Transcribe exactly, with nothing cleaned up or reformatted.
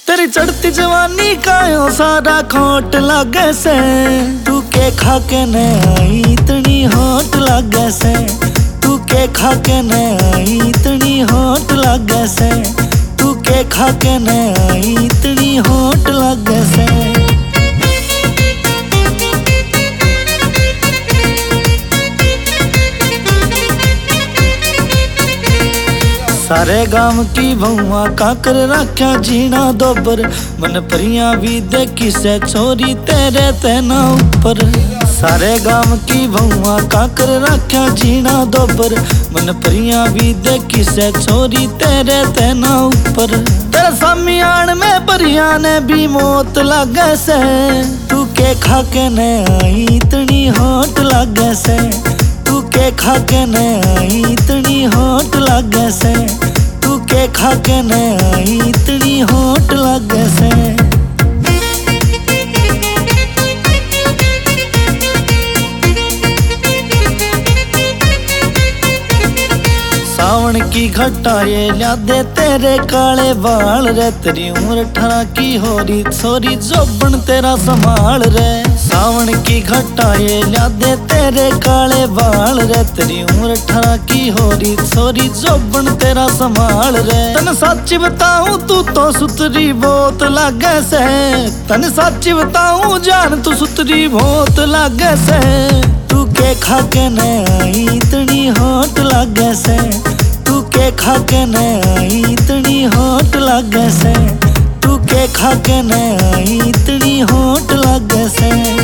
तेरी चढ़ती जवानी कायो सारा खोट लागे से। तू के खा के न आई इतनी होट लागे से। तू के खा के न आई इतनी होट लागे से। तू के खा के न आई इतनी होट लागे से। सारे गांव की बहुआ का कर रखा जीना दोबर। मन परियां भी देखी से छोरी तेरे तेना ऊपर। सारे गांव की बहुआ का कर रखा जीना दोबर। मन परियां भी देखी से छोरी तेरे तेना ऊपर। तेरे सामियान में परियां ने भी मौत लागे से। तू के खा के न आई इतनी होट लागे से। तू के खा के न आई इतनी होट लागे से। तू के खा के न आई इतनी होट लागे से। सावन की घटाए ल्या दे तेरे काले बाल रे। तेरी उम्र अठारह की हो रही सोरी जोबन तेरा संभाल रे। सावन की घटाए ल्या दे तेरे काले बाल रे। तेरी उम्र अठारह की हो रही सोरी जोबन तेरा संभाल रे। तन सच बताऊं तू तो सुतरी बहुत लागे से। तन सच बताऊं जान तू सुतरी बहुत लागे से। तू के खा के न आई इतनी होट लागे से। तू के खा के न आई इतनी होट लागे से। तू के खा के न आई इतनी होट लागे से।